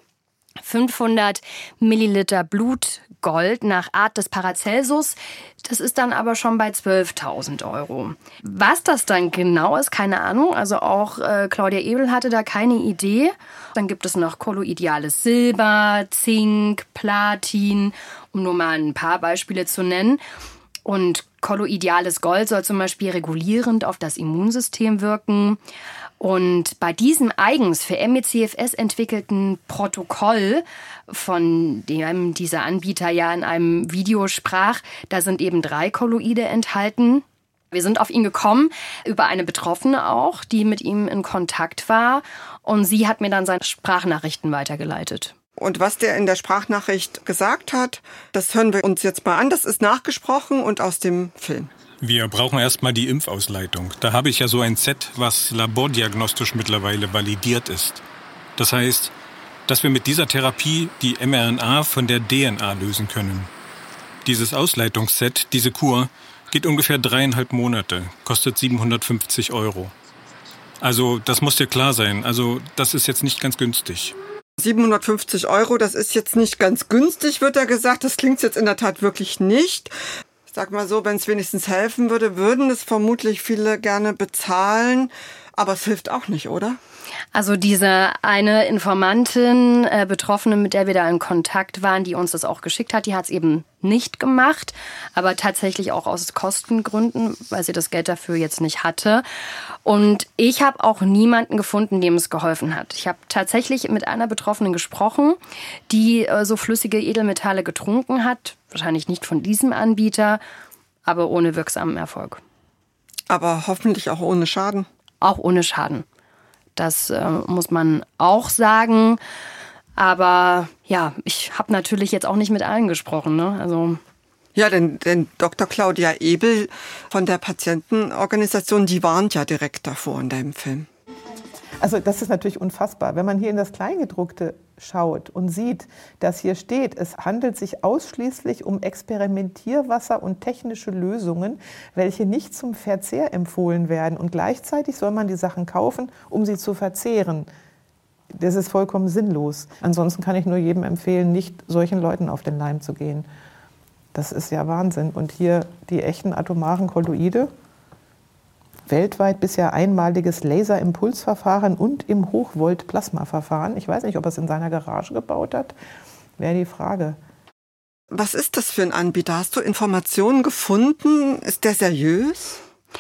fünfhundert Milliliter Blutgold nach Art des Paracelsus. Das ist dann aber schon bei zwölftausend Euro. Was das dann genau ist, keine Ahnung. Also auch äh, Claudia Ebel hatte da keine Idee. Dann gibt es noch kolloidales Silber, Zink, Platin, um nur mal ein paar Beispiele zu nennen. Und kolloidales Gold soll zum Beispiel regulierend auf das Immunsystem wirken. Und bei diesem eigens für M E C F S entwickelten Protokoll, von dem dieser Anbieter ja in einem Video sprach, da sind eben drei Kolloide enthalten. Wir sind auf ihn gekommen, über eine Betroffene auch, die mit ihm in Kontakt war. Und sie hat mir dann seine Sprachnachrichten weitergeleitet. Und was der in der Sprachnachricht gesagt hat, das hören wir uns jetzt mal an. Das ist nachgesprochen und aus dem Film. Wir brauchen erstmal die Impfausleitung. Da habe ich ja so ein Set, was labordiagnostisch mittlerweile validiert ist. Das heißt, dass wir mit dieser Therapie die mRNA von der D N A lösen können. Dieses Ausleitungsset, diese Kur, geht ungefähr dreieinhalb Monate, kostet siebenhundertfünfzig Euro. Also das muss dir klar sein. Also das ist jetzt nicht ganz günstig. siebenhundertfünfzig Euro, das ist jetzt nicht ganz günstig, wird da gesagt. Das klingt jetzt in der Tat wirklich nicht. Ich sag mal so, wenn es wenigstens helfen würde, würden es vermutlich viele gerne bezahlen. Aber es hilft auch nicht, oder? Also diese eine Informantin, äh, Betroffene, mit der wir da in Kontakt waren, die uns das auch geschickt hat, die hat es eben nicht gemacht, aber tatsächlich auch aus Kostengründen, weil sie das Geld dafür jetzt nicht hatte. Und ich habe auch niemanden gefunden, dem es geholfen hat. Ich habe tatsächlich mit einer Betroffenen gesprochen, die äh, so flüssige Edelmetalle getrunken hat, wahrscheinlich nicht von diesem Anbieter, aber ohne wirksamen Erfolg. Aber hoffentlich auch ohne Schaden. Auch ohne Schaden. Das äh, muss man auch sagen. Aber ja, ich habe natürlich jetzt auch nicht mit allen gesprochen, ne? Also ja, denn, denn Doktor Claudia Ebel von der Patientenorganisation, die warnt ja direkt davor in deinem Film. Also das ist natürlich unfassbar. Wenn man hier in das Kleingedruckte schaut und sieht, dass hier steht, es handelt sich ausschließlich um Experimentierwasser und technische Lösungen, welche nicht zum Verzehr empfohlen werden. Und gleichzeitig soll man die Sachen kaufen, um sie zu verzehren. Das ist vollkommen sinnlos. Ansonsten kann ich nur jedem empfehlen, nicht solchen Leuten auf den Leim zu gehen. Das ist ja Wahnsinn. Und hier die echten atomaren Kolloide. Weltweit bisher einmaliges Laserimpulsverfahren und im Hochvolt-Plasmaverfahren. Ich weiß nicht, ob er es in seiner Garage gebaut hat. Wäre die Frage. Was ist das für ein Anbieter? Hast du Informationen gefunden? Ist der seriös?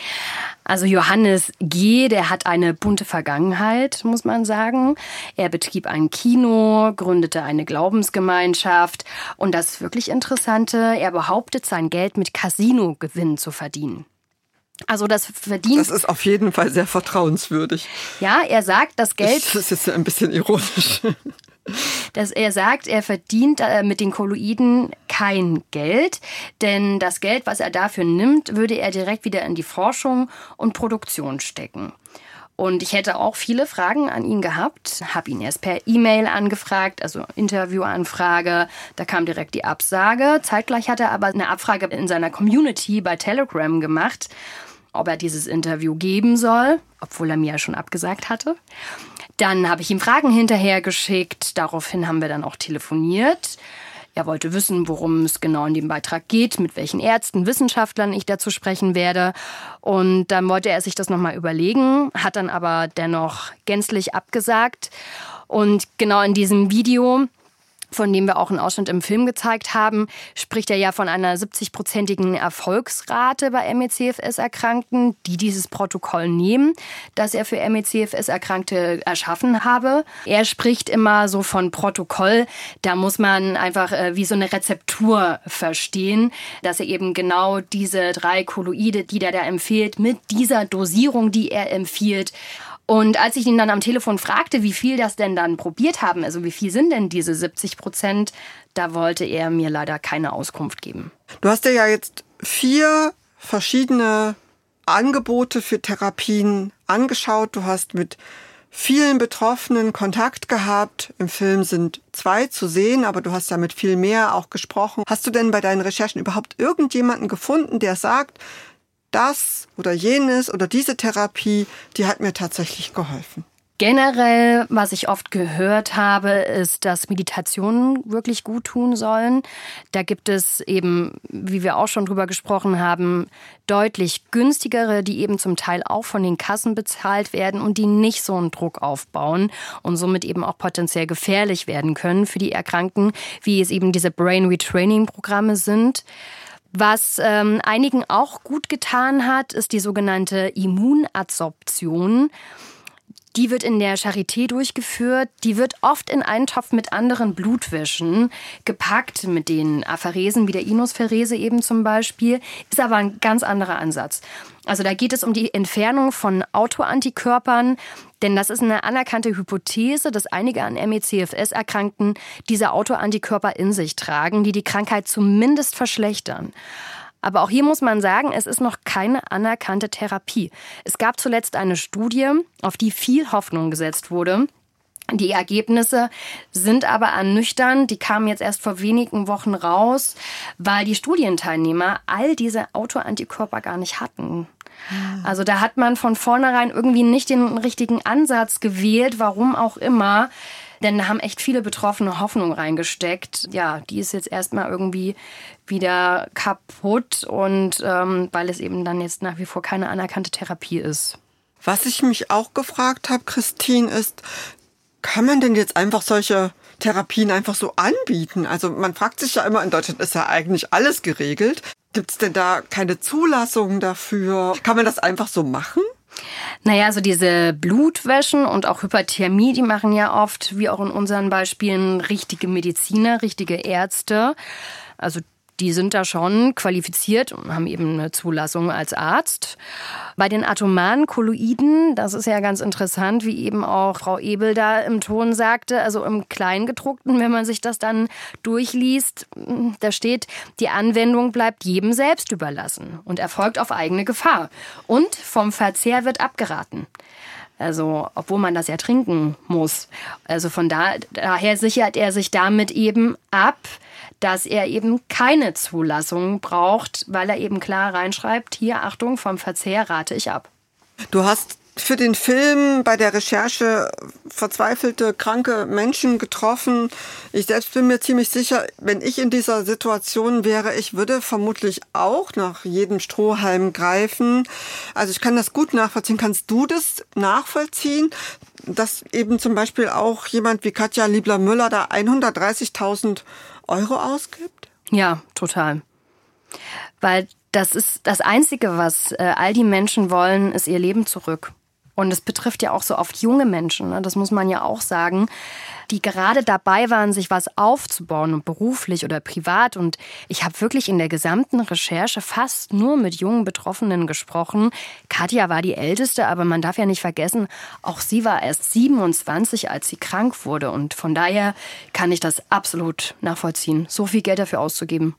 Also Johannes G., der hat eine bunte Vergangenheit, muss man sagen. Er betrieb ein Kino, gründete eine Glaubensgemeinschaft. Und das wirklich Interessante, er behauptet, sein Geld mit Casino-Gewinn zu verdienen. Also das verdient. Das ist auf jeden Fall sehr vertrauenswürdig. Ja, er sagt, das Geld. Das ist jetzt ein bisschen ironisch. Dass er sagt, er verdient mit den Kolloiden kein Geld, denn das Geld, was er dafür nimmt, würde er direkt wieder in die Forschung und Produktion stecken. Und ich hätte auch viele Fragen an ihn gehabt, habe ihn erst per E-Mail angefragt, also Interviewanfrage, da kam direkt die Absage. Zeitgleich hat er aber eine Abfrage in seiner Community bei Telegram gemacht, ob er dieses Interview geben soll, obwohl er mir ja schon abgesagt hatte. Dann habe ich ihm Fragen hinterher geschickt, daraufhin haben wir dann auch telefoniert. Er wollte wissen, worum es genau in dem Beitrag geht, mit welchen Ärzten, Wissenschaftlern ich dazu sprechen werde. Und dann wollte er sich das nochmal überlegen, hat dann aber dennoch gänzlich abgesagt. Und genau in diesem Video, von dem wir auch einen Ausschnitt im Film gezeigt haben, spricht er ja von einer siebzig-prozentigen Erfolgsrate bei M E C F S-Erkrankten, die dieses Protokoll nehmen, das er für M E C F S-Erkrankte erschaffen habe. Er spricht immer so von Protokoll, da muss man einfach äh, wie so eine Rezeptur verstehen, dass er eben genau diese drei Kolloide, die der da empfiehlt, mit dieser Dosierung, die er empfiehlt. Und als ich ihn dann am Telefon fragte, wie viel das denn dann probiert haben, also wie viel sind denn diese siebzig Prozent, da wollte er mir leider keine Auskunft geben. Du hast dir ja jetzt vier verschiedene Angebote für Therapien angeschaut. Du hast mit vielen Betroffenen Kontakt gehabt. Im Film sind zwei zu sehen, aber du hast ja mit viel mehr auch gesprochen. Hast du denn bei deinen Recherchen überhaupt irgendjemanden gefunden, der sagt, das oder jenes oder diese Therapie, die hat mir tatsächlich geholfen? Generell, was ich oft gehört habe, ist, dass Meditationen wirklich gut tun sollen. Da gibt es eben, wie wir auch schon drüber gesprochen haben, deutlich günstigere, die eben zum Teil auch von den Kassen bezahlt werden und die nicht so einen Druck aufbauen und somit eben auch potenziell gefährlich werden können für die Erkrankten, wie es eben diese Brain Retraining-Programme sind. Was ähm, einigen auch gut getan hat, ist die sogenannte Immunadsorption. Die wird in der Charité durchgeführt. Die wird oft in einen Topf mit anderen Blutwäschen gepackt, mit den Apheresen wie der Inosferese eben zum Beispiel. Ist aber ein ganz anderer Ansatz. Also da geht es um die Entfernung von Autoantikörpern, denn das ist eine anerkannte Hypothese, dass einige an M E C F S Erkrankten diese Autoantikörper in sich tragen, die die Krankheit zumindest verschlechtern. Aber auch hier muss man sagen, es ist noch keine anerkannte Therapie. Es gab zuletzt eine Studie, auf die viel Hoffnung gesetzt wurde. Die Ergebnisse sind aber ernüchternd. Die kamen jetzt erst vor wenigen Wochen raus, weil die Studienteilnehmer all diese Autoantikörper gar nicht hatten. Also da hat man von vornherein irgendwie nicht den richtigen Ansatz gewählt, warum auch immer. Denn da haben echt viele Betroffene Hoffnung reingesteckt. Ja, die ist jetzt erstmal irgendwie wieder kaputt und ähm, weil es eben dann jetzt nach wie vor keine anerkannte Therapie ist. Was ich mich auch gefragt habe, Christine, ist, kann man denn jetzt einfach solche Therapien einfach so anbieten? Also man fragt sich ja immer, in Deutschland ist ja eigentlich alles geregelt. Gibt es denn da keine Zulassung dafür? Kann man das einfach so machen? Naja, also diese Blutwäschen und auch Hyperthermie, die machen ja oft, wie auch in unseren Beispielen, richtige Mediziner, richtige Ärzte. Also die sind da schon qualifiziert und haben eben eine Zulassung als Arzt. Bei den atomaren Kolloiden, das ist ja ganz interessant, wie eben auch Frau Ebel da im Ton sagte, also im Kleingedruckten, wenn man sich das dann durchliest, da steht, die Anwendung bleibt jedem selbst überlassen und erfolgt auf eigene Gefahr. Und vom Verzehr wird abgeraten. Also, obwohl man das ja trinken muss. Also von da, daher sichert er sich damit eben ab, dass er eben keine Zulassung braucht, weil er eben klar reinschreibt, hier, Achtung, vom Verzehr rate ich ab. Du hast für den Film bei der Recherche verzweifelte, kranke Menschen getroffen. Ich selbst bin mir ziemlich sicher, wenn ich in dieser Situation wäre, ich würde vermutlich auch nach jedem Strohhalm greifen. Also ich kann das gut nachvollziehen. Kannst du das nachvollziehen, dass eben zum Beispiel auch jemand wie Katja Liebler-Müller da hundertdreißigtausend Euro ausgibt? Ja, total. Weil das ist das Einzige, was äh, all die Menschen wollen, ist ihr Leben zurück. Und es betrifft ja auch so oft junge Menschen, ne? Das muss man ja auch sagen, die gerade dabei waren, sich was aufzubauen, und beruflich oder privat. Und ich habe wirklich in der gesamten Recherche fast nur mit jungen Betroffenen gesprochen. Katja war die Älteste, aber man darf ja nicht vergessen, auch sie war erst siebenundzwanzig, als sie krank wurde. Und von daher kann ich das absolut nachvollziehen, so viel Geld dafür auszugeben.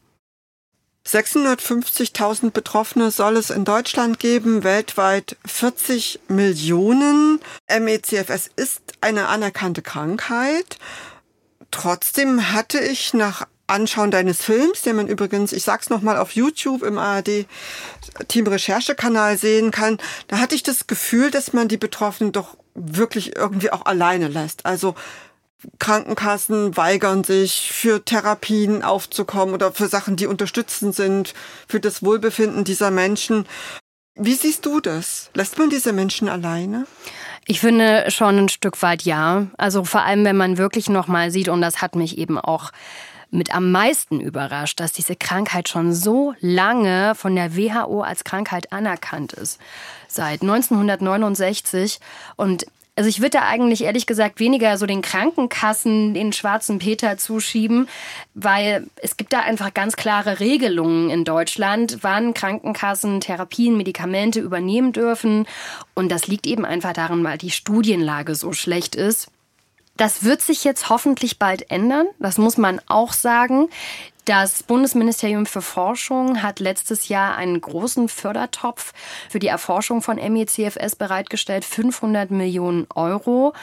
sechshundertfünfzigtausend Betroffene soll es in Deutschland geben, weltweit vierzig Millionen. M E C F S ist eine anerkannte Krankheit. Trotzdem hatte ich nach Anschauen deines Films, den man übrigens, ich sag's nochmal, auf YouTube im A R D-Team-Recherche-Kanal sehen kann, da hatte ich das Gefühl, dass man die Betroffenen doch wirklich irgendwie auch alleine lässt. Also Krankenkassen weigern sich, für Therapien aufzukommen oder für Sachen, die unterstützend sind, für das Wohlbefinden dieser Menschen. Wie siehst du das? Lässt man diese Menschen alleine? Ich finde schon ein Stück weit ja. Also vor allem, wenn man wirklich noch mal sieht, und das hat mich eben auch mit am meisten überrascht, dass diese Krankheit schon so lange von der W H O als Krankheit anerkannt ist. Seit neunzehnhundertneunundsechzig. Und also ich würde da eigentlich ehrlich gesagt weniger so den Krankenkassen den schwarzen Peter zuschieben, weil es gibt da einfach ganz klare Regelungen in Deutschland, wann Krankenkassen Therapien, Medikamente übernehmen dürfen. Und das liegt eben einfach daran, weil die Studienlage so schlecht ist. Das wird sich jetzt hoffentlich bald ändern, das muss man auch sagen. Das Bundesministerium für Forschung hat letztes Jahr einen großen Fördertopf für die Erforschung von M E C F S bereitgestellt, fünfhundert Millionen Euro.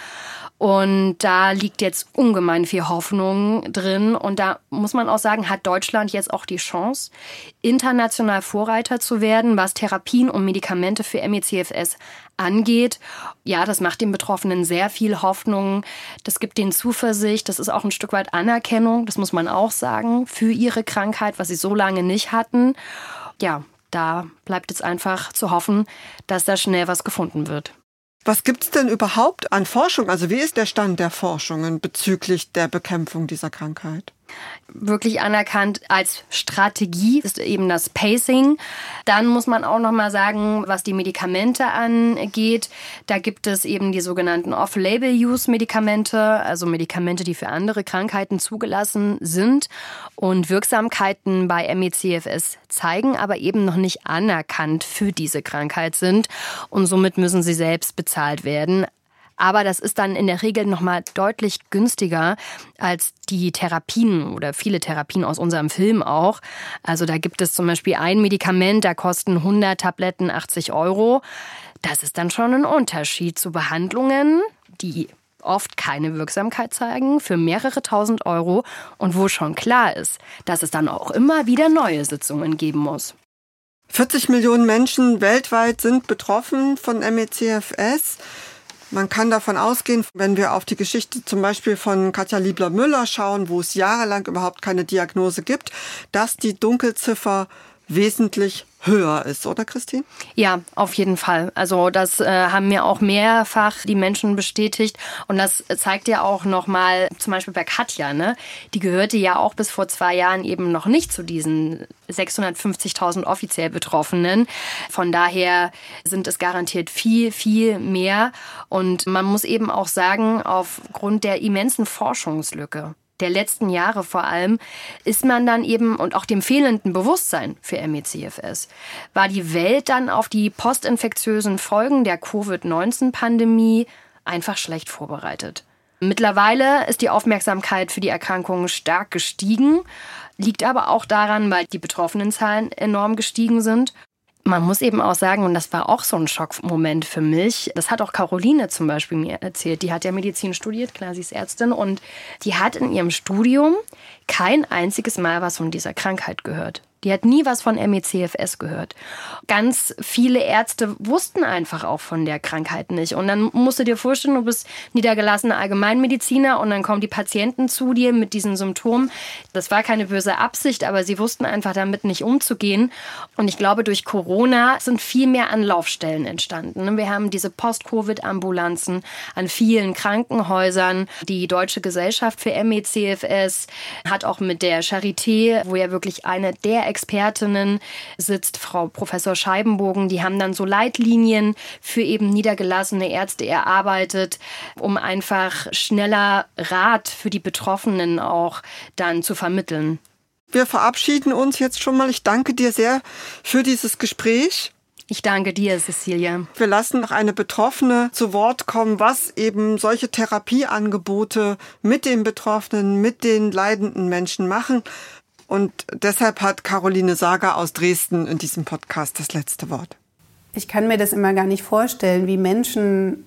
Und da liegt jetzt ungemein viel Hoffnung drin. Und da muss man auch sagen, hat Deutschland jetzt auch die Chance, international Vorreiter zu werden, was Therapien und Medikamente für M E C F S angeht. Ja, das macht den Betroffenen sehr viel Hoffnung. Das gibt denen Zuversicht. Das ist auch ein Stück weit Anerkennung, das muss man auch sagen, für ihre Krankheit, was sie so lange nicht hatten. Ja, da bleibt jetzt einfach zu hoffen, dass da schnell was gefunden wird. Was gibt es denn überhaupt an Forschung? Also wie ist der Stand der Forschungen bezüglich der Bekämpfung dieser Krankheit? Wirklich anerkannt als Strategie ist eben das Pacing. Dann muss man auch noch mal sagen, was die Medikamente angeht, da gibt es eben die sogenannten Off-Label-Use-Medikamente, also Medikamente, die für andere Krankheiten zugelassen sind und Wirksamkeiten bei M E C F S zeigen, aber eben noch nicht anerkannt für diese Krankheit sind und somit müssen sie selbst bezahlt werden. Aber das ist dann in der Regel noch mal deutlich günstiger als die Therapien oder viele Therapien aus unserem Film auch. Also da gibt es zum Beispiel ein Medikament, da kosten hundert Tabletten achtzig Euro. Das ist dann schon ein Unterschied zu Behandlungen, die oft keine Wirksamkeit zeigen, für mehrere tausend Euro und wo schon klar ist, dass es dann auch immer wieder neue Sitzungen geben muss. vierzig Millionen Menschen weltweit sind betroffen von M E C F S. Man kann davon ausgehen, wenn wir auf die Geschichte zum Beispiel von Katja Liebler-Müller schauen, wo es jahrelang überhaupt keine Diagnose gibt, dass die Dunkelziffer wesentlich höher ist, oder Christine? Ja, auf jeden Fall. Also das äh, haben mir auch mehrfach die Menschen bestätigt und das zeigt ja auch nochmal, zum Beispiel bei Katja, ne? Die gehörte ja auch bis vor zwei Jahren eben noch nicht zu diesen sechshundertfünfzigtausend offiziell Betroffenen. Von daher sind es garantiert viel, viel mehr und man muss eben auch sagen, aufgrund der immensen Forschungslücke der letzten Jahre vor allem, ist man dann eben, und auch dem fehlenden Bewusstsein für M E C F S, war die Welt dann auf die postinfektiösen Folgen der Covid neunzehn Pandemie einfach schlecht vorbereitet. Mittlerweile ist die Aufmerksamkeit für die Erkrankung stark gestiegen, liegt aber auch daran, weil die Betroffenenzahlen enorm gestiegen sind. Man muss eben auch sagen, und das war auch so ein Schockmoment für mich, das hat auch Caroline zum Beispiel mir erzählt, die hat ja Medizin studiert, klar, sie ist Ärztin, und die hat in ihrem Studium kein einziges Mal was von dieser Krankheit gehört. Die hat nie was von M E C F S gehört. Ganz viele Ärzte wussten einfach auch von der Krankheit nicht. Und dann musst du dir vorstellen, du bist niedergelassener Allgemeinmediziner und dann kommen die Patienten zu dir mit diesen Symptomen. Das war keine böse Absicht, aber sie wussten einfach damit nicht umzugehen. Und ich glaube, durch Corona sind viel mehr Anlaufstellen entstanden. Wir haben diese Post-Covid-Ambulanzen an vielen Krankenhäusern. Die Deutsche Gesellschaft für M E C F S hat auch mit der Charité, wo ja wirklich eine der Expertinnen sitzt, Frau Professor Scheibenbogen, die haben dann so Leitlinien für eben niedergelassene Ärzte erarbeitet, um einfach schneller Rat für die Betroffenen auch dann zu vermitteln. Wir verabschieden uns jetzt schon mal. Ich danke dir sehr für dieses Gespräch. Ich danke dir, Cecilia. Wir lassen noch eine Betroffene zu Wort kommen, was eben solche Therapieangebote mit den Betroffenen, mit den leidenden Menschen machen. Und deshalb hat Caroline Sager aus Dresden in diesem Podcast das letzte Wort. Ich kann mir das immer gar nicht vorstellen, wie Menschen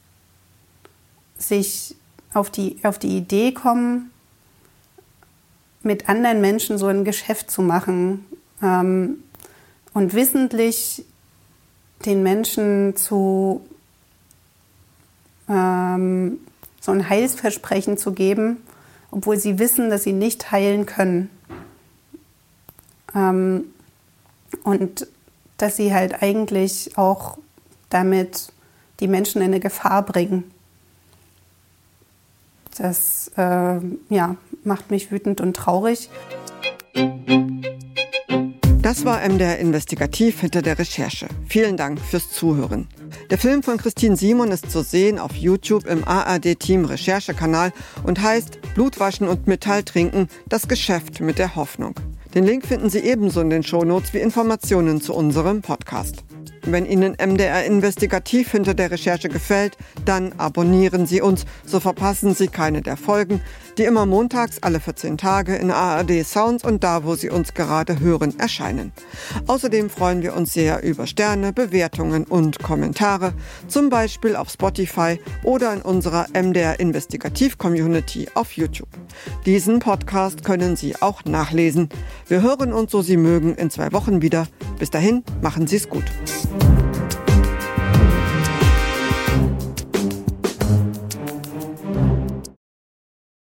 sich auf die, auf die Idee kommen, mit anderen Menschen so ein Geschäft zu machen ähm, und wissentlich den Menschen zu ähm, so ein Heilsversprechen zu geben, obwohl sie wissen, dass sie nicht heilen können. Ähm, und dass sie halt eigentlich auch damit die Menschen in eine Gefahr bringen. Das äh, ja, macht mich wütend und traurig. Das war M D R Investigativ hinter der Recherche. Vielen Dank fürs Zuhören. Der Film von Christine Simon ist zu sehen auf YouTube im A R D-Team Recherchekanal und heißt Blutwaschen und Metall trinken, das Geschäft mit der Hoffnung. Den Link finden Sie ebenso in den Shownotes wie Informationen zu unserem Podcast. Wenn Ihnen M D R Investigativ hinter der Recherche gefällt, dann abonnieren Sie uns, so verpassen Sie keine der Folgen, die immer montags alle vierzehn Tage in A R D Sounds und da, wo Sie uns gerade hören, erscheinen. Außerdem freuen wir uns sehr über Sterne, Bewertungen und Kommentare, zum Beispiel auf Spotify oder in unserer M D R Investigativ Community auf YouTube. Diesen Podcast können Sie auch nachlesen. Wir hören uns, so Sie mögen, in zwei Wochen wieder. Bis dahin, machen Sie es gut.